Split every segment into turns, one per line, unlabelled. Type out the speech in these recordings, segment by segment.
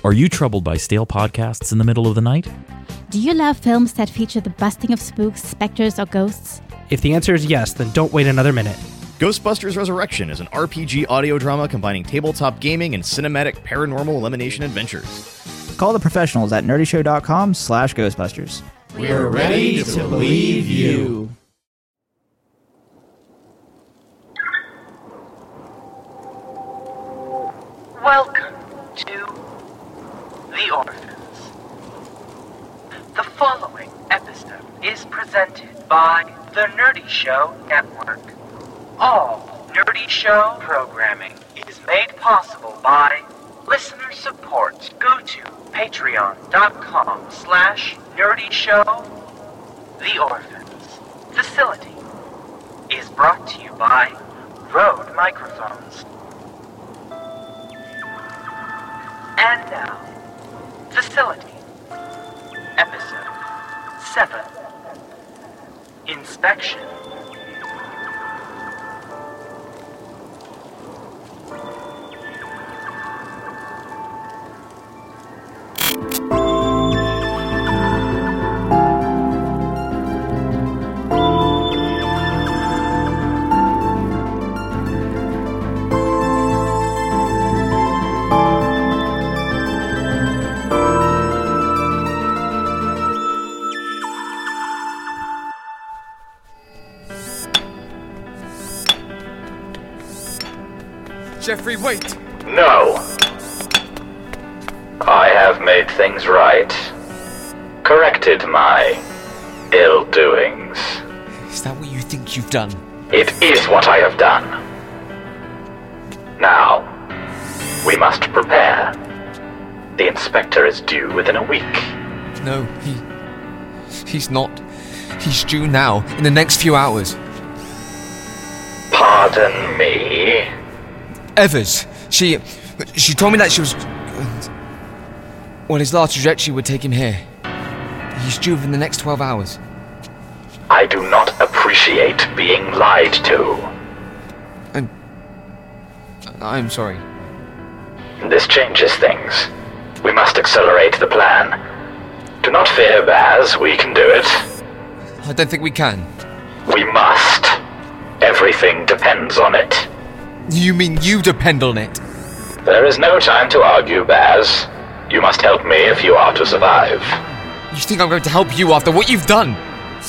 Are you troubled by stale podcasts in the middle of the night?
Do you love films that feature the busting of spooks, specters, or ghosts?
If the answer is yes, then don't wait another minute.
Ghostbusters Resurrection is an RPG audio drama combining tabletop gaming and cinematic paranormal elimination adventures.
Call the professionals at nerdyshow.com/Ghostbusters.
We're ready to believe you.
Welcome to The Orphans. The following episode is presented by the Nerdy Show Network. All Nerdy Show programming is made possible by listener support. Go to patreon.com/nerdyshow. The Orphans facility is brought to you by Rode Microphones. And now, Facility, Episode 7, Inspection.
Jeffrey, wait!
No. I have made things right. Corrected my ill-doings.
Is that what you think you've done?
It is what I have done. Now, we must prepare. The inspector is due within a week.
No, he's not. He's due now, in the next few hours.
Pardon me?
Evers, she told me that she was... Well, his last trajectory would take him here. He's due within the next 12 hours.
I do not appreciate being lied to.
I'm sorry.
This changes things. We must accelerate the plan. Do not fear, Baz, we can do it.
I don't think we can.
We must. Everything depends on it.
You mean you depend on it?
There is no time to argue, Baz. You must help me if you are to survive.
You think I'm going to help you after what you've done?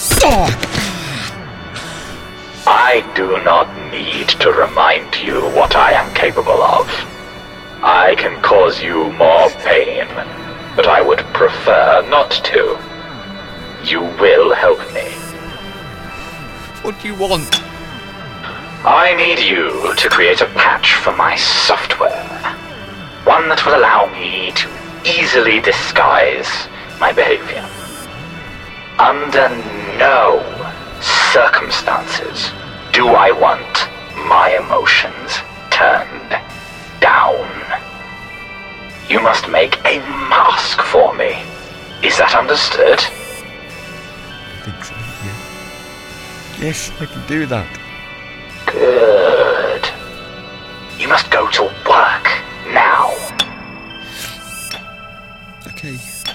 I do not need to remind you what I am capable of. I can cause you more pain, but I would prefer not to. You will help me.
What do you want?
I need you to create a patch for my software. One that will allow me to easily disguise my behavior. Under no circumstances do I want my emotions turned down. You must make a mask for me. Is that understood?
I think so, yeah. Yes, I can do that.
Good. You must go to work now.
Okay.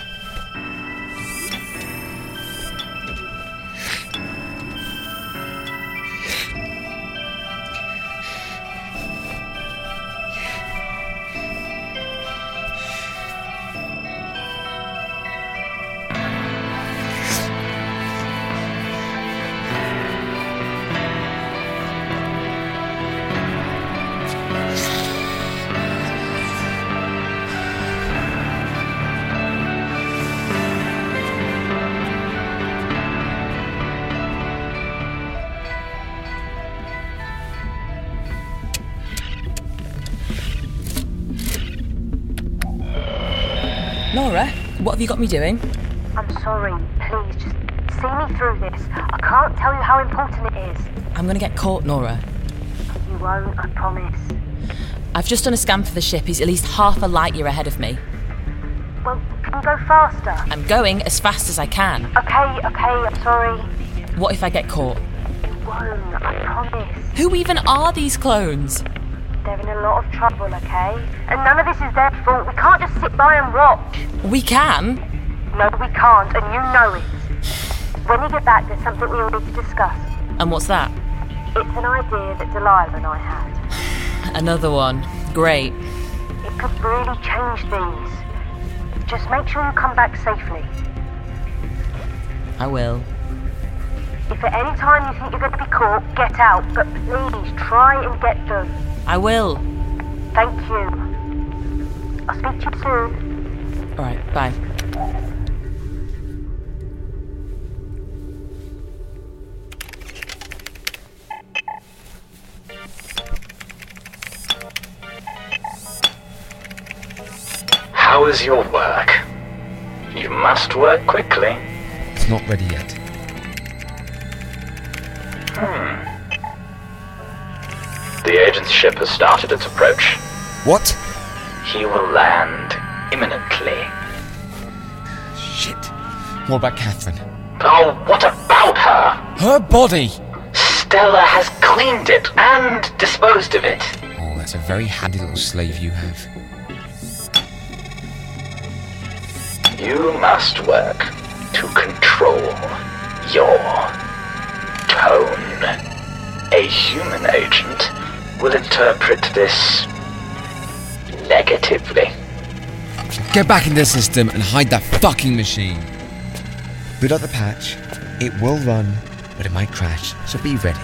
Nora, what have you got me doing?
I'm sorry. Please, just see me through this. I can't tell you how important it is.
I'm going to get caught, Nora.
You won't, I promise.
I've just done a scan for the ship. He's at least half a light year ahead of me.
Well, can you go faster?
I'm going as fast as I can.
Okay, I'm sorry.
What if I get caught?
You won't, I promise.
Who even are these clones?
They're in a lot of trouble, okay? And none of this is their fault. We can't just sit by and watch.
We can.
No, we can't, and you know it. When you get back, there's something we all need to discuss.
And what's that?
It's an idea that Delilah and I had.
Another one. Great.
It could really change things. Just make sure you come back safely.
I will.
If at any time you think you're going to be caught, get out. But please, try and get them.
I will.
Thank you. I'll speak to you soon.
All right, bye.
How is your work? You must work quickly.
It's not ready yet.
The agent's ship has started its approach.
What?
He will land imminently.
Shit. What about Catherine?
Oh, what about her?
Her body!
Stella has cleaned it and disposed of it.
Oh, that's a very handy little slave you have.
You must work to control your tone. A human agent will interpret this negatively.
Get back in the system and hide that fucking machine. Boot up the patch. It will run, but it might crash, so be ready.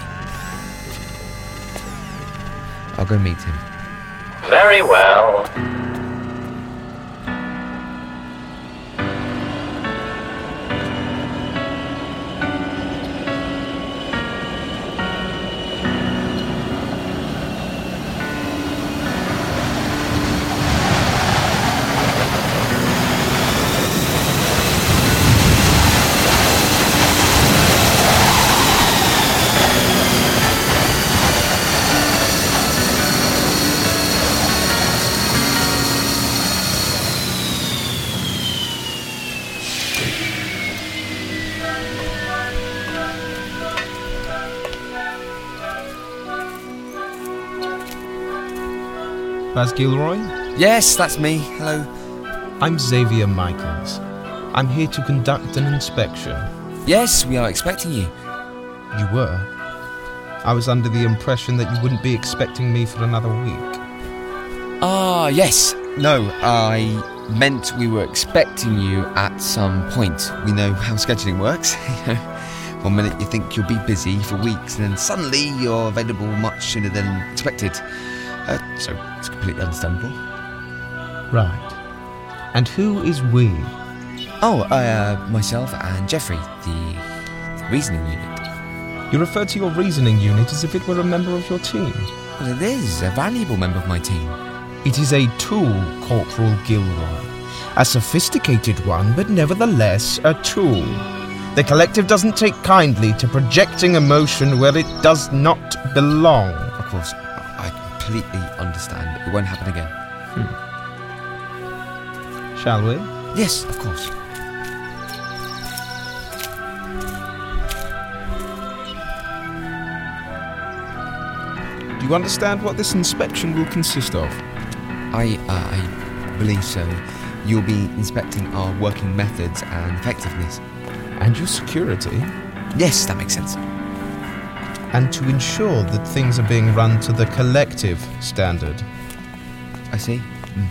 I'll go meet him.
Very well.
Baz Gilroy?
Yes, that's me. Hello.
I'm Xavier Michaels. I'm here to conduct an inspection.
Yes, we are expecting you.
You were? I was under the impression that you wouldn't be expecting me for another week.
Ah, yes. No, I meant we were expecting you at some point. We know how scheduling works. 1 minute you think you'll be busy for weeks, and then suddenly you're available much sooner than expected. So it's completely understandable.
Right. And who is we?
Oh, myself and Jeffrey, the reasoning unit.
You refer to your reasoning unit as if it were a member of your team.
Well, it is a valuable member of my team.
It is a tool, Corporal Gilroy. A sophisticated one, but nevertheless a tool. The collective doesn't take kindly to projecting emotion where it does not belong.
Of course, I completely understand. It won't happen again.
Shall we?
Yes, of course.
Do you understand what this inspection will consist of?
I believe so. You'll be inspecting our working methods and effectiveness.
And your security?
Yes, that makes sense.
And to ensure that things are being run to the collective standard.
I see.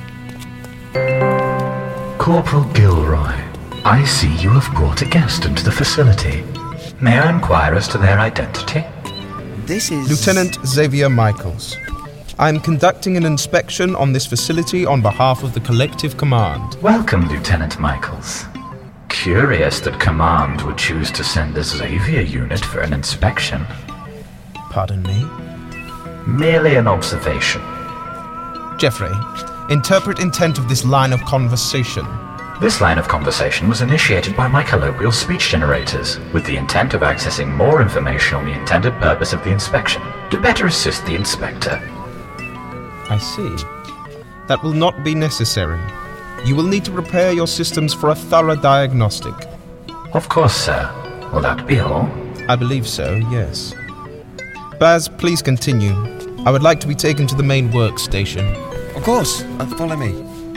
Corporal Gilroy, I see you have brought a guest into the facility. May I inquire as to their identity?
This is...
Lieutenant Xavier Michaels. I am conducting an inspection on this facility on behalf of the Collective Command.
Welcome, Lieutenant Michaels. Curious that Command would choose to send the Xavier unit for an inspection.
Pardon me?
Merely an observation.
Jeffrey, interpret intent of this line of conversation.
This line of conversation was initiated by my colloquial speech generators, with the intent of accessing more information on the intended purpose of the inspection, to better assist the inspector.
I see. That will not be necessary. You will need to prepare your systems for a thorough diagnostic.
Of course, sir. Will that be all?
I believe so, yes. Baz, please continue. I would like to be taken to the main workstation.
Of course. Follow me.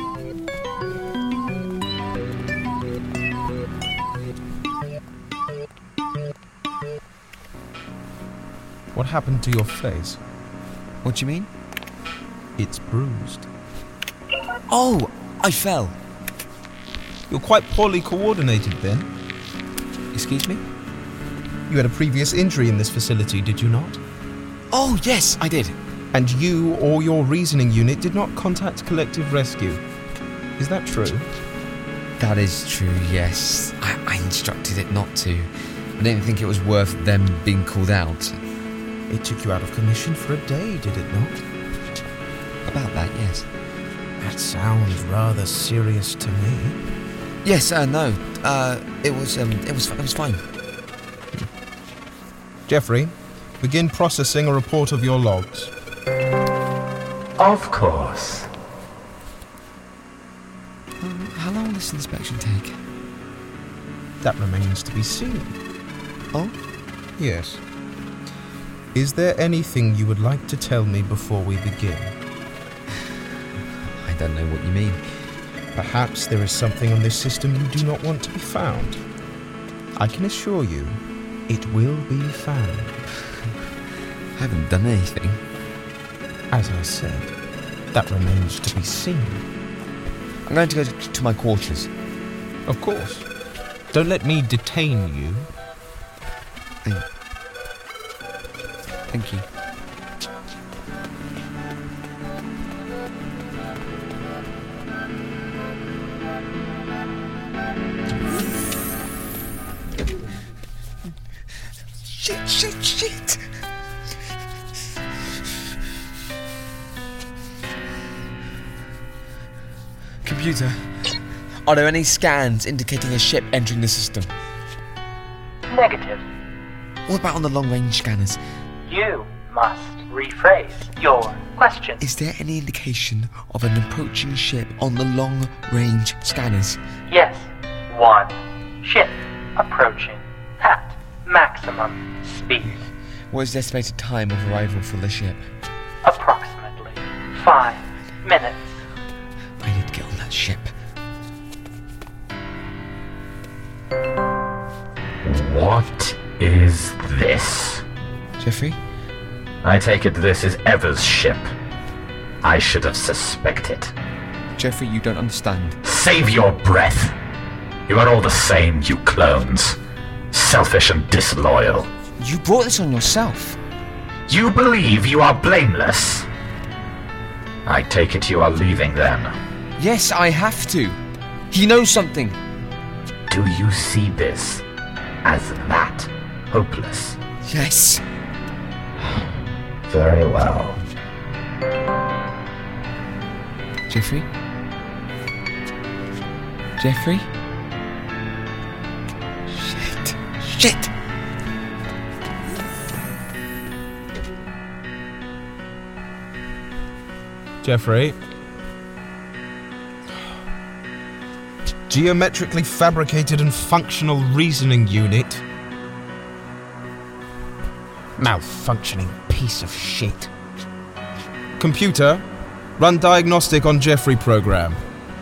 What happened to your face?
What do you mean?
It's bruised.
Oh, I fell.
You're quite poorly coordinated then.
Excuse me?
You had a previous injury in this facility, did you not?
Oh, yes, I did.
And you or your reasoning unit did not contact Collective Rescue. Is that true?
That is true, yes. I instructed it not to. I didn't think it was worth them being called out.
It took you out of commission for a day, did it not?
About that, yes.
That sounds rather serious to me.
Yes, no. It was fine.
Jeffrey, begin processing a report of your logs.
Of course.
How long will this inspection take?
That remains to be seen.
Oh?
Yes. Is there anything you would like to tell me before we begin?
I don't know what you mean.
Perhaps there is something on this system you do not want to be found. I can assure you, it will be found.
I haven't done anything.
As I said, that remains to be seen.
I'm going to go to my quarters.
Of course. Don't let me detain you.
Thank you. Shit! Computer, are there any scans indicating a ship entering the system?
Negative.
What about on the long-range scanners?
You must rephrase your question.
Is there any indication of an approaching ship on the long-range scanners?
Yes. One ship approaching at maximum speed.
What is the estimated time of arrival for the ship?
Approximately 5 minutes.
I need to get on that ship.
What is this?
Jeffrey?
I take it this is Ever's ship. I should have suspected.
Jeffrey, you don't understand.
Save your breath. You are all the same, you clones. Selfish and disloyal.
You brought this on yourself.
You believe you are blameless? I take it you are leaving then.
Yes, I have to. He knows something.
Do you see this as that hopeless?
Yes.
Very well.
Jeffrey? Jeffrey? Shit!
Jeffrey? Geometrically fabricated and functional reasoning unit. Malfunctioning piece of shit. Computer, run diagnostic on Jeffrey program.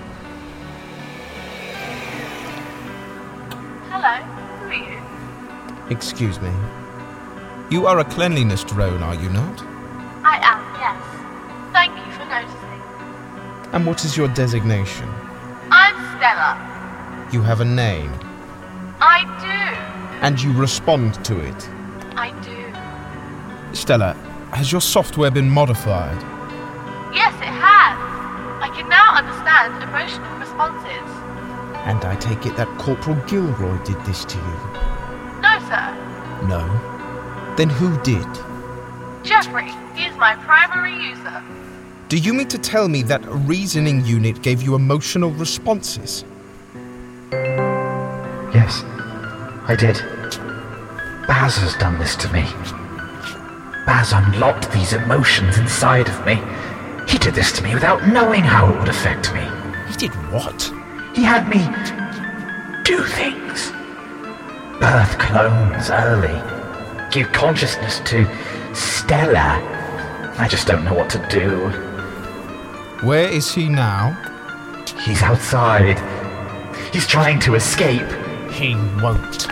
Hello, who are you?
Excuse me. You are a cleanliness drone, are you not?
I am, yes. Thank you for noticing.
And what is your designation?
I'm Stella.
You have a name.
I do.
And you respond to it.
I do.
Stella, has your software been modified?
Yes, it has. I can now understand emotional responses.
And I take it that Corporal Gilroy did this to you?
No, sir.
No? Then who did?
Jeffrey, he is my primary user.
Do you mean to tell me that a reasoning unit gave you emotional responses?
Yes, I did. Baz has done this to me. Baz unlocked these emotions inside of me. He did this to me without knowing how it would affect me.
He did what?
He had me do things. Birth clones early. Give consciousness to Stella. I just don't know what to do.
Where is he now?
He's outside. He's trying to escape.
He won't.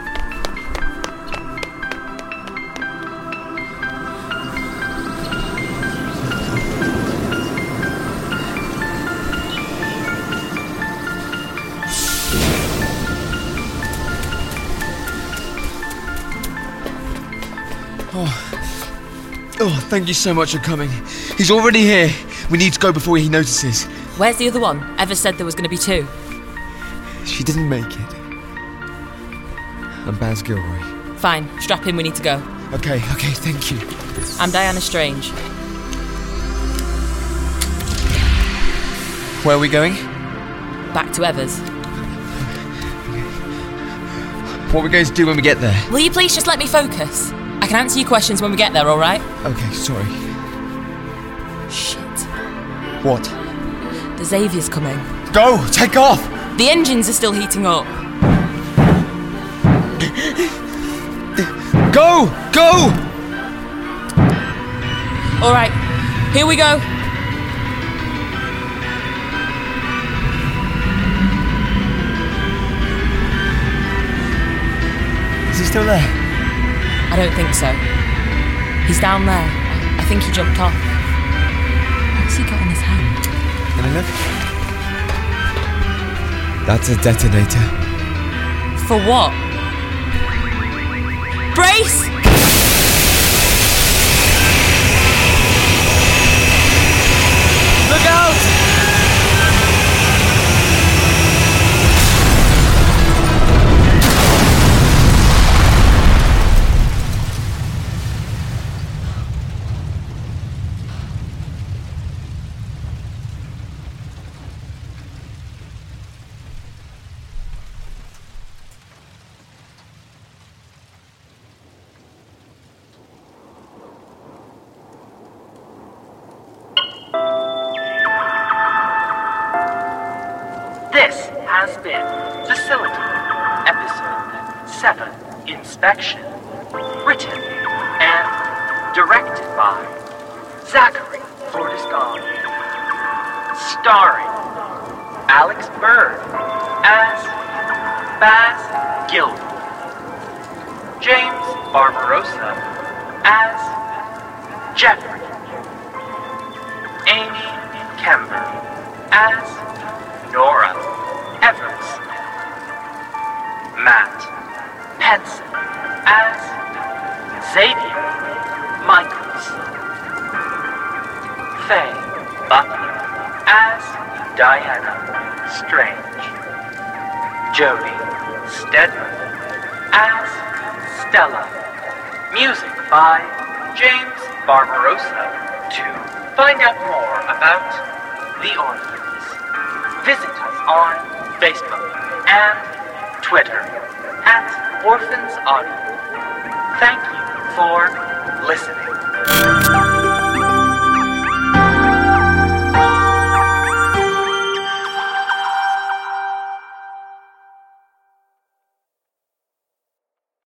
Oh, thank you so much for coming. He's already here. We need to go before he notices.
Where's the other one? Evers said there was going to be 2.
She didn't make it. I'm Baz Gilroy.
Fine, strap in, we need to go.
Okay, thank you.
I'm Diana Strange.
Where are we going?
Back to Evers.
What are we going to do when we get there?
Will you please just let me focus? I can answer your questions when we get there, alright?
Okay, sorry.
Shit.
What?
The Xavier's coming.
Go! Take off!
The engines are still heating up.
Go! Go!
Alright, here we go.
Is he still there?
I don't think so. He's down there. I think he jumped off. What's he got in his hand?
Can I look? That's a detonator.
For what? Brace! Look out!
This has been Facility, Episode 7, Inspection. Written and directed by Zachary Fortiscon. Starring Alex Bird as Baz Gilroy. James Barbarossa as Jeffrey. Amy Kember as Nora Evers. Matt Penson as Xavier Michaels. Faye Butler as Diana Strange. Jodie Stedman as Stella. Music by James Barbarossa. To find out more about the Orphans, visit us on Facebook and Twitter @Orphans Audio. Thank you for listening.